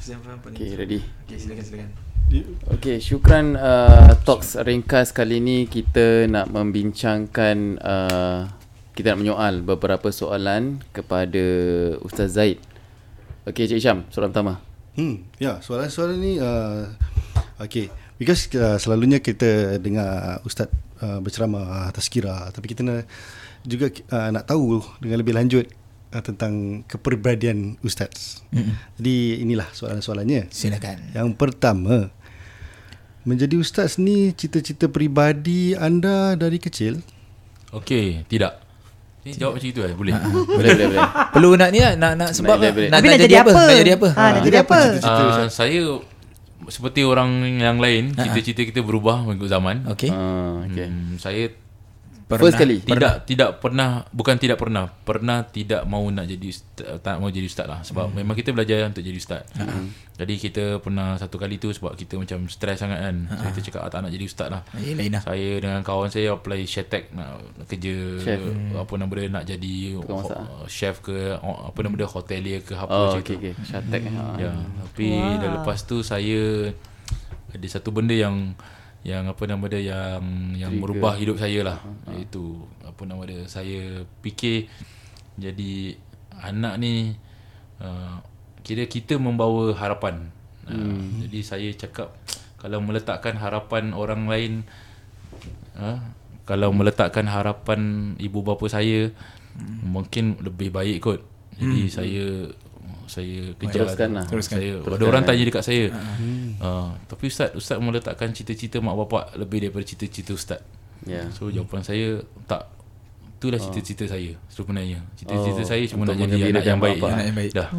yang faham paling. Okay, ready? Okay, silakan. Okay, syukran. Talks ringkas kali ni kita nak membincangkan, kita nak menyoal beberapa soalan kepada Ustaz Zaid. Okay, Cik Syam, soalan pertama. Ya, soalan-soalan ni okay, because selalunya kita dengar Ustaz berceramah tazkirah, tapi kita juga nak tahu dengan lebih lanjut tentang kepribadian Ustaz. Jadi inilah soalan-soalannya. Silakan. Yang pertama, menjadi Ustaz ni cita-cita peribadi anda dari kecil? Okey, tidak. Ni jawab macam itu boleh? Boleh. Perlu nak ni lah, nak sebab boleh. nak Tapi nak jadi apa? Nak jadi apa? Nak jadi apa? Saya seperti orang yang lain, cita-cita kita berubah mengikut zaman. Okey. Saya First kali tidak pernah tidak mahu nak jadi tak mau jadi ustaz lah, sebab memang kita belajar untuk jadi ustaz. Jadi kita pernah satu kali tu sebab kita macam stres sangat kan. So kita cakap tak nak jadi ustaz lah. Lain lah. Saya dengan kawan saya apply Shetek nak kerja chef. Apa nama dia, nak jadi chef ke apa nama dia, hotelier ke apa macam tu. Shetek. Ya, tapi dah lepas tu saya ada satu benda yang apa nama dia yang merubah hidup saya lah. Iaitu apa nama dia, saya fikir jadi anak ni kira kita membawa harapan. Jadi saya cakap kalau meletakkan harapan orang lain, kalau meletakkan harapan ibu bapa saya, mungkin lebih baik kot. Jadi saya kejar Teruskan. Ada orang tanya dekat saya, tapi Ustaz meletakkan cita-cita mak bapak lebih daripada cita-cita Ustaz. So jawapan saya, tak, itulah cita-cita saya sebenarnya. Cita-cita saya cuma nak jadi anak yang baik. Dah.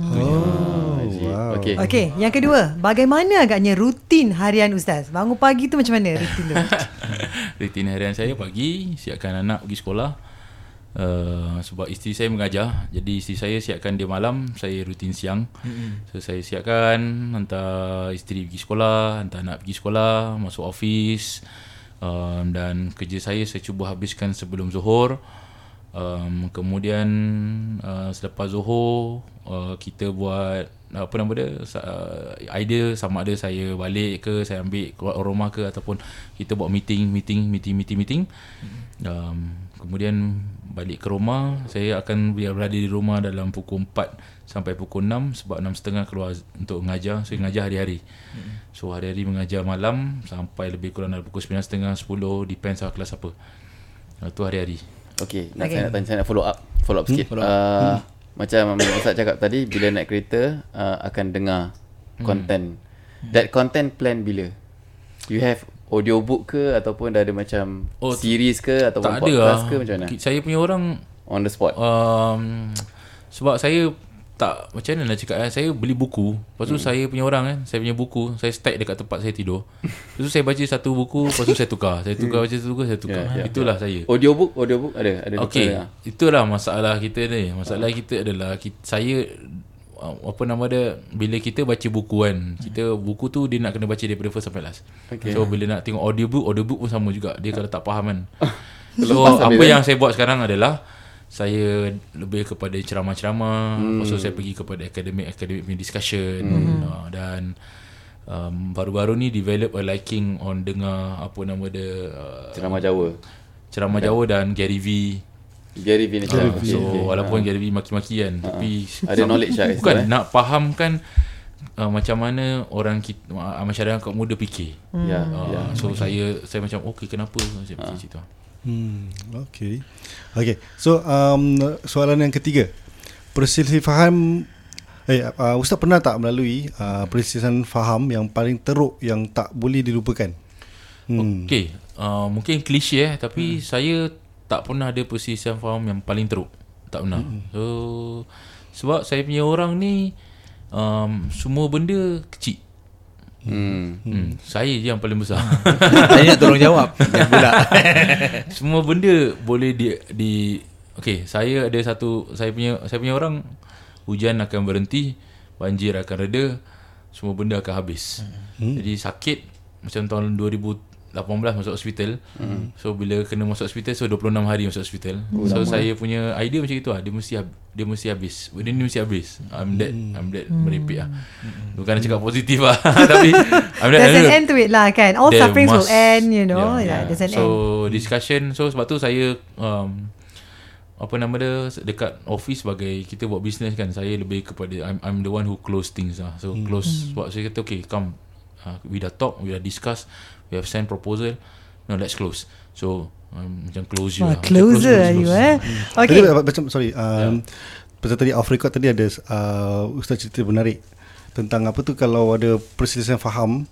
Okey, yang kedua, bagaimana agaknya rutin harian Ustaz? Bangun pagi tu macam mana rutin tu? Rutin harian saya, pagi siapkan anak pergi sekolah. Sebab isteri saya mengajar, jadi isteri saya siapkan dia malam, saya rutin siang. So saya siapkan, hantar isteri pergi sekolah, hantar anak pergi sekolah, masuk office, dan kerja saya cuba habiskan sebelum Zuhur. Kemudian selepas Zuhur, kita buat apa nama dia, idea sama ada saya balik ke, saya ambil keluar rumah ke, ataupun kita buat meeting. Kemudian balik ke rumah, saya akan berada di rumah dalam pukul 4 sampai pukul 6, sebab 6.30 keluar untuk mengajar. Saya mengajar hari-hari. So hari-hari mengajar malam sampai lebih kurang dalam pukul 9.30, 10, depends lah kelas apa. Itu hari-hari. Okay, saya nak follow up sikit. Macam Ustaz cakap tadi, bila naik kereta akan dengar content. That content plan bila? You have audiobook ke, ataupun dah ada macam series ke, ataupun podcast ke, macam mana? Saya punya orang on the spot. Sebab saya tak, macam mana nak cakap, saya beli buku. Lepas tu saya punya orang saya punya buku saya stack dekat tempat saya tidur. Lepas tu saya baca satu buku, lepas tu saya tukar. Saya tukar. Itulah saya. Audiobook ada. Okey, itulah masalah kita ni. Masalah kita adalah saya apa nama dia, bila kita baca buku kan, kita buku tu dia nak kena baca daripada first sampai last. So bila nak tengok audiobook pun sama juga. Dia kalau tak faham kan. So apa yang saya buat sekarang adalah saya lebih kepada ceramah-ceramah. Lepas tu saya pergi kepada academic discussion. Dan baru-baru ni develop a liking on dengar apa nama dia, ceramah Jawa dan Gary V ni cakap. So walaupun Gary V maki-maki kan, tapi ada knowledge lah. Bukan nak fahamkan macam mana orang kita, masyarakat muda fikir. So saya macam kenapa macam itu. Okay. So soalan yang ketiga, perselisihan Ustaz pernah tak melalui perselisihan faham yang paling teruk yang tak boleh dilupakan? Okay, mungkin klise tapi saya tak pernah ada perselisihan faham yang paling teruk. Tak pernah. So sebab saya punya orang ni semua benda kecil. Saya je yang paling besar. Saya nak tolong jawab. Pula. Semua benda boleh di okey, saya ada satu, saya punya orang, hujan akan berhenti, banjir akan reda, semua benda akan habis. Jadi sakit macam tahun 2000 18 masuk hospital. So bila kena masuk hospital, so 26 hari masuk hospital. So saya punya idea macam itu lah. Dia mesti habis. Benda ni mesti habis. I'm dead merepek lah. Bukan nak cakap positif lah. Tapi there's an end to it lah kan. All There sufferings will must- end, you know. yeah. There's an So end. discussion. So sebab tu saya apa nama dia, dekat office sebagai kita buat business kan, saya lebih kepada I'm the one who close things lah. So close. Sebab saya kata okay, come, we dah talk, we dah discuss, we have sent proposal, no, let's close. So macam close je Wah, lah. Macam closer are you Okay. Tadi macam sorry, pasal tadi off record tadi ada Ustaz cerita menarik tentang apa tu, kalau ada perselisihan faham,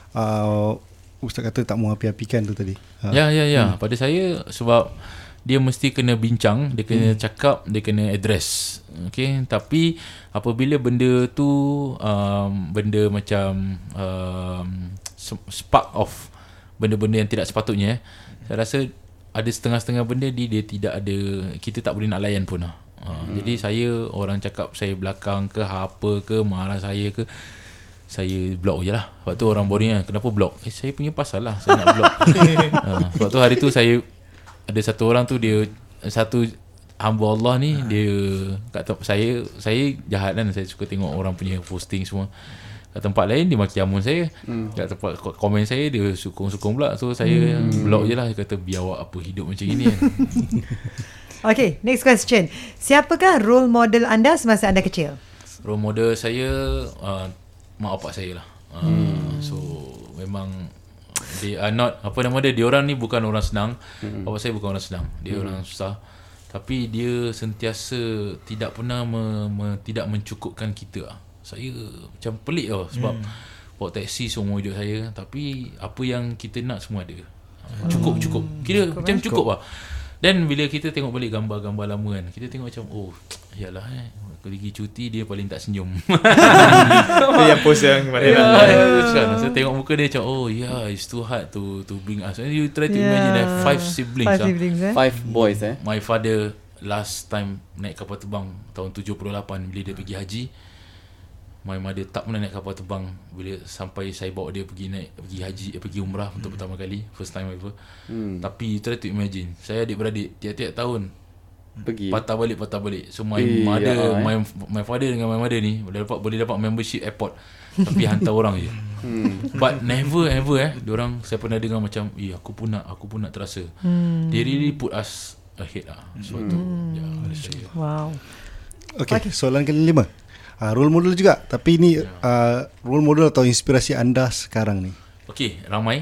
Ustaz kata tak mau api-apikan tu tadi. Ya. Pada saya, sebab dia mesti kena bincang, dia kena cakap, dia kena address. Okay. Tapi apabila benda tu benda macam spark of benda-benda yang tidak sepatutnya, saya rasa ada setengah-setengah benda dia tidak ada, kita tak boleh nak layan pun lah. Jadi saya, orang cakap saya belakang ke apa ke, marah saya ke, saya block je lah. Sebab tu orang boring kan, kenapa block? Saya punya pasal lah saya nak block. Sebab tu hari tu saya ada satu orang tu, dia satu hamba Allah ni, dia kata saya jahat kan, saya suka tengok orang punya posting semua. Kat tempat lain dia maki amun saya, kat tempat komen saya dia sukung-sukung pula. So saya block je lah. Dia kata biar awak apa hidup macam ini kan. Okay, next question. Siapakah role model anda semasa anda kecil? Role model saya mak bapak saya lah. So memang they are not, apa nama dia orang ni bukan orang senang. Bapak saya bukan orang senang, dia orang susah. Tapi dia sentiasa tidak pernah tidak mencukupkan kita lah. Saya macam pelik tau, sebab bawa taksi semua hidup saya, tapi apa yang kita nak semua ada. Cukup. Kira macam cukup lah. Dan bila kita tengok balik gambar-gambar lama kan, kita tengok macam yalah pergi cuti dia paling tak senyum. Itu yang post yang kemarin. Saya tengok muka dia macam it's too hard to bring us. And you try to imagine that 5 siblings. 5 siblings 5 boys My father last time naik kapal terbang tahun 78 bila dia pergi haji. My mother tak pernah naik kapal terbang bila sampai saya bawa dia pergi haji, pergi umrah untuk pertama kali, first time ever. Tapi try to imagine, saya adik-beradik tiap-tiap tahun pergi patah balik. So my mother, my father dengan my mother ni boleh dapat membership airport tapi hantar orang je. But never ever diorang, saya pernah dengar macam aku pun nak terasa. They really put us ahead lah. So tu Wow. Okay, soalan ke-5. Role model juga, tapi ni role model atau inspirasi anda sekarang ni. Okay, ramai.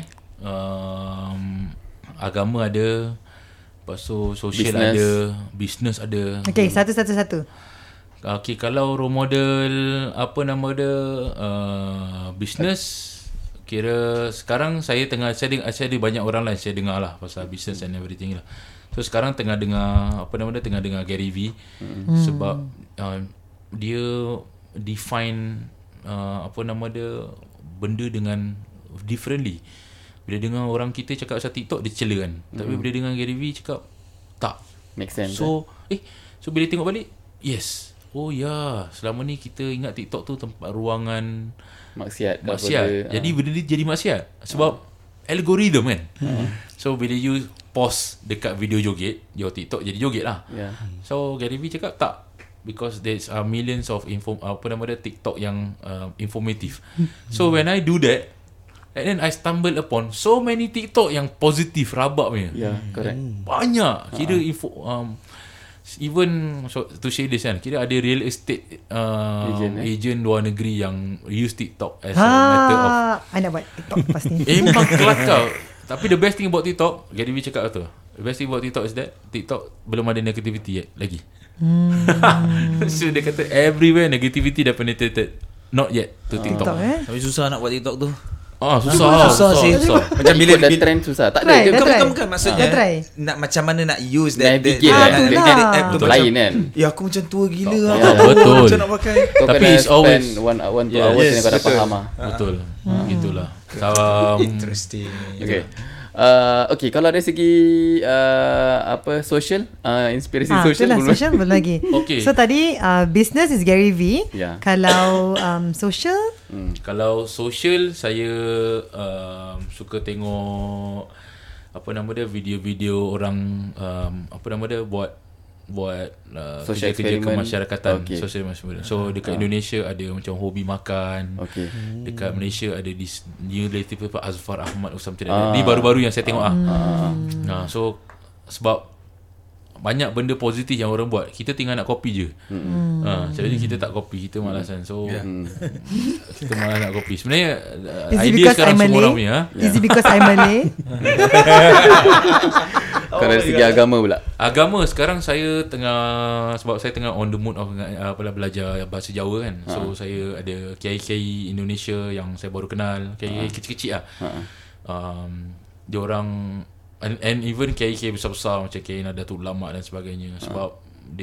Agama ada, lepas tu sosial ada, business ada. Okay, satu-satu. Okay, kalau role model apa nama dia, business, kira sekarang saya ada banyak orang lain saya dengar lah pasal business and everything lah. So sekarang tengah dengar Gary V. Sebab dia define apa nama dia, benda dengan differently. Bila dengar orang kita cakap pasal TikTok, dia cela kan. Tapi bila dengar Gary V cakap, tak, make sense. So so bila tengok balik, yes, selama ni kita ingat TikTok tu tempat ruangan maksiat. Jadi benda ni jadi maksiat sebab algoritma kan. So bila you post dekat video joget, your TikTok jadi joget lah. So Gary V cakap tak, because there's millions of TikTok yang informative. So when I do that, and then I stumble upon so many TikTok yang positif, rabak punya. Correct. Banyak. Kira info even to say this kan, kira ada real estate agent luar negeri yang use TikTok as a matter of I nak buat TikTok pasti. memang kelakar. Tapi the best thing about TikTok, Gary Vee cakap tu, the best thing about TikTok is that TikTok belum ada negativity lagi. So dia kata everywhere negativity dah penetrated, not yet to TikTok. Tapi susah nak buat TikTok tu. Susah sih. Macam bila trend susah. Tak Try, ada. bukan maksudnya nak macam mana nak use that app tu lain kan. Ya aku macam tua gila betul. Macam nak pakai. Tapi it's always 1 hour 2 hours yang kau dah faham lah. Betul. Gitulah. Interesting. Okay. Okay, kalau dari segi social, inspirasi social itulah belum. social belum lagi. Okay. So tadi business is Gary V. Ya. Kalau social, Kalau social, saya suka tengok video-video orang buat Social kerja experiment. kemasyarakatan, Okay. social experiment. So dekat Indonesia ada macam hobi makan. Okay. Dekat Malaysia ada this new relative Azfar Ahmad or something like that. Ni baru-baru yang saya tengok so sebab banyak benda positif yang orang buat, kita tinggal nak copy je. Jadi kita tak copy, kita malasan. So kita malas nak copy. Sebenarnya is it idea because sekarang I'm semua orang Malay? punya. Is it because I'm Malay? Kalau dari segi agama pula. Agama sekarang saya sebab saya tengah on the mood of belajar bahasa Jawa kan. So saya ada kiai-kiai Indonesia yang saya baru kenal, kiai-kiai kecil-kecil lah. Dia orang and even kiai-kiai besar-besar macam Kiai Nadatul Ulama dan sebagainya, sebab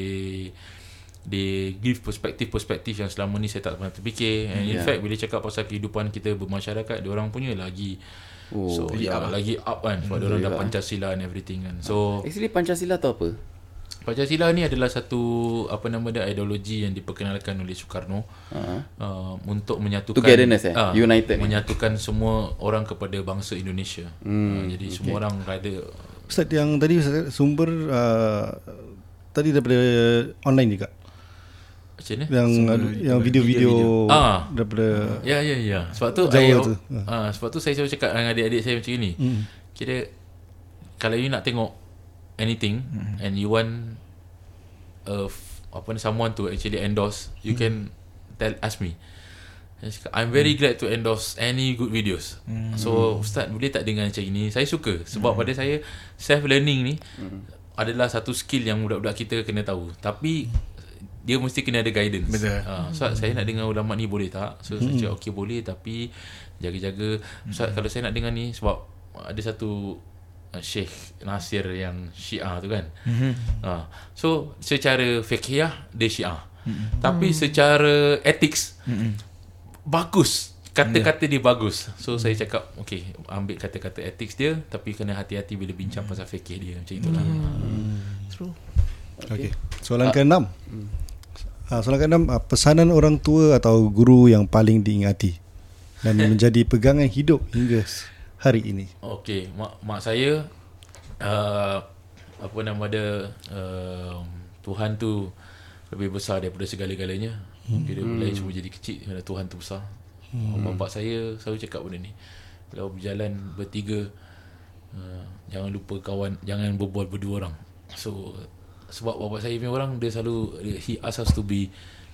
they give perspektif yang selama ni saya tak pernah terfikir. And in fact bila cakap pasal kehidupan kita bermasyarakat, dia orang punya lagi lagi up kan, sebab dia orang dah Pancasila and everything kan. So Actually Pancasila tu apa? Pancasila ni adalah satu ideologi yang diperkenalkan oleh Soekarno untuk menyatukan Togetherness, united, menyatukan semua orang kepada bangsa Indonesia. Jadi semua orang ada. Ustaz, yang tadi sumber tadi daripada online juga. Macam mana? Yang video-video daripada Ya. Sebab tu sebab tu saya selalu cakap dengan adik-adik saya macam ni. Kira kalau you nak tengok anything and you want someone to actually endorse, you can ask me. I'm very glad to endorse any good videos. So Ustaz boleh tak dengar macam ini? Saya suka sebab pada saya self learning ni adalah satu skill yang budak-budak kita kena tahu. Tapi dia mesti kena ada guidance. Betul. Ustaz, saya nak dengar ulama ni boleh tak? So saya cakap okey boleh, tapi jaga-jaga. Ustaz, kalau saya nak dengar ni, sebab ada satu Syekh Nasir yang Syiah tu kan. So secara fiqhiyah dia Syiah. Tapi secara ethics bagus. Kata-kata dia bagus. So saya cakap okey, ambil kata-kata ethics dia, tapi kena hati-hati bila bincang pasal fikih dia. Macam itulah. True. Okay. Soalan ke-6. Soalan ke-6, pesanan orang tua atau guru yang paling diingati dan menjadi pegangan hidup hingga hari ini. Okey, mak saya Tuhan tu lebih besar daripada segala-galanya. Bila lain semua jadi kecil, Tuhan tu besar. Bapak saya selalu cakap benda ni. Kalau berjalan bertiga, jangan lupa kawan, jangan berbual berdua orang. So sebab bapak saya punya orang, dia selalu he asks us to be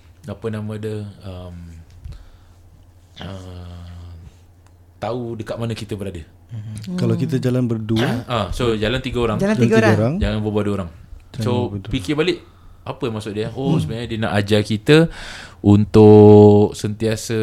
tahu dekat mana kita berada. Kalau kita jalan berdua, so jalan tiga orang, jangan berbual dua orang. So fikir balik, apa maksud dia? Sebenarnya dia nak ajar kita untuk sentiasa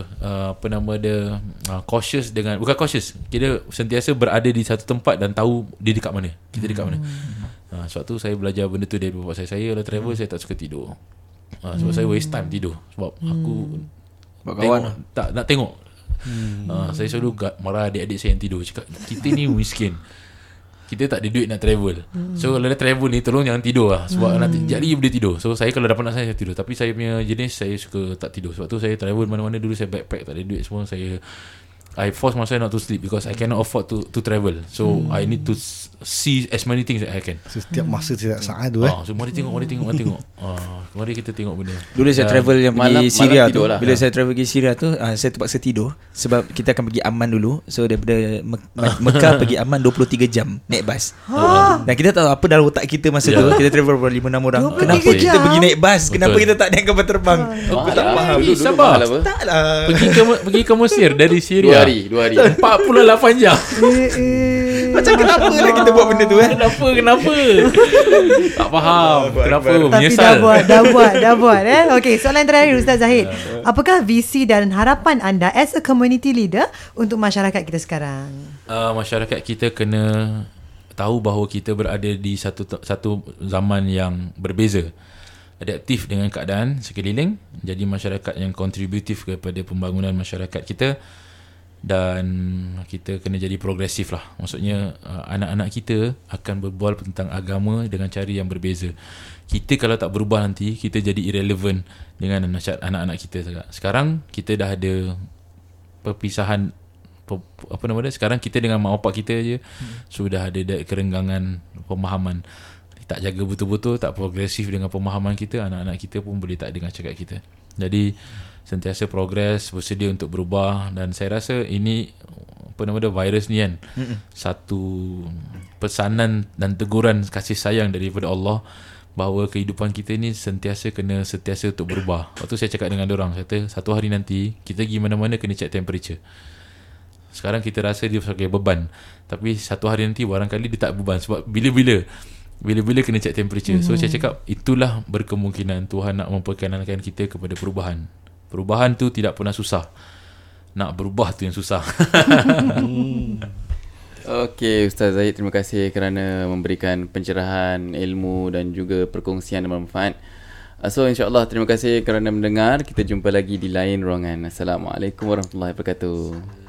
cautious dengan, bukan cautious, kita sentiasa berada di satu tempat dan tahu dia dekat mana, kita dekat mana. Sebab tu saya belajar benda tu dari bapak saya. Saya kalau travel, saya tak suka tidur. Sebab saya waste time tidur. Sebab aku tak nak tengok. Saya selalu marah adik-adik saya yang tidur. Cakap, kita ni miskin, kita tak ada duit nak travel. So kalau dah travel ni, tolong jangan tidur lah. Sebab nanti jadi boleh tidur. So saya kalau dapat nak saya tidur. Tapi saya punya jenis, saya suka tak tidur. Sebab tu saya travel mana-mana dulu, saya backpack, tak ada duit semua. I force myself not to sleep because I cannot afford to travel. So I need to see as many things that I can. Setiap masa, setiap saat tu So mari tengok. Mari kita tengok benda. Dulu saya travel yang pergi Syria tu lah. Bila saya travel pergi Syria tu, saya terpaksa tidur sebab kita akan pergi Amman dulu. So daripada Mekah pergi Amman 23 jam naik bas. Dan kita tahu apa dalam otak kita masa tu. Kita travel berapa 5-6 orang. Kenapa kita pergi naik bas? Kenapa kita tak naik kapal terbang? Aku tak faham. Sabar. Taklah. Pergi ke Mesir dari Syria 2 hari 48 jam. Macam kenapa lah kita buat benda tu Kenapa tak faham. Kenapa Tapi menyesal. dah buat Okay, soalan terakhir Ustaz Zahid. Apakah visi dan harapan anda as a community leader untuk masyarakat kita sekarang? Masyarakat kita kena tahu bahawa kita berada di satu zaman yang berbeza, adaptif dengan keadaan sekeliling, jadi masyarakat yang kontributif kepada pembangunan masyarakat kita. dan kita kena jadi progresif lah. Maksudnya anak-anak kita akan berbual tentang agama dengan cara yang berbeza. Kita kalau tak berubah nanti, kita jadi irrelevant dengan anak-anak kita. Sekarang kita dah ada perpisahan, apa nama dia, sekarang kita dengan mak bapak kita je sudah ada kerenggangan pemahaman. Tak jaga betul-betul, tak progresif dengan pemahaman kita, anak-anak kita pun boleh tak dengar cakap kita. Jadi sentiasa progres, bersedia untuk berubah. Dan saya rasa ini, apa nama dia, virus ni kan, satu pesanan dan teguran kasih sayang daripada Allah, bahawa kehidupan kita ni sentiasa untuk berubah. Waktu saya cakap dengan diorang, saya kata satu hari nanti kita pergi mana-mana kena check temperature. Sekarang kita rasa dia sebagai beban, tapi satu hari nanti barangkali dia tak beban. Sebab bila-bila kena check temperature. So saya cakap itulah berkemungkinan Tuhan nak memperkenalkan kita kepada perubahan. Perubahan tu tidak pernah susah. Nak berubah tu yang susah. Okey, Ustaz Zahid, terima kasih kerana memberikan pencerahan, ilmu dan juga perkongsian yang bermanfaat. So insyaAllah terima kasih kerana mendengar. Kita jumpa lagi di lain ruangan. Assalamualaikum warahmatullahi wabarakatuh.